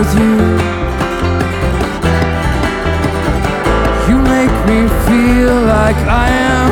with you. You make me feel like I am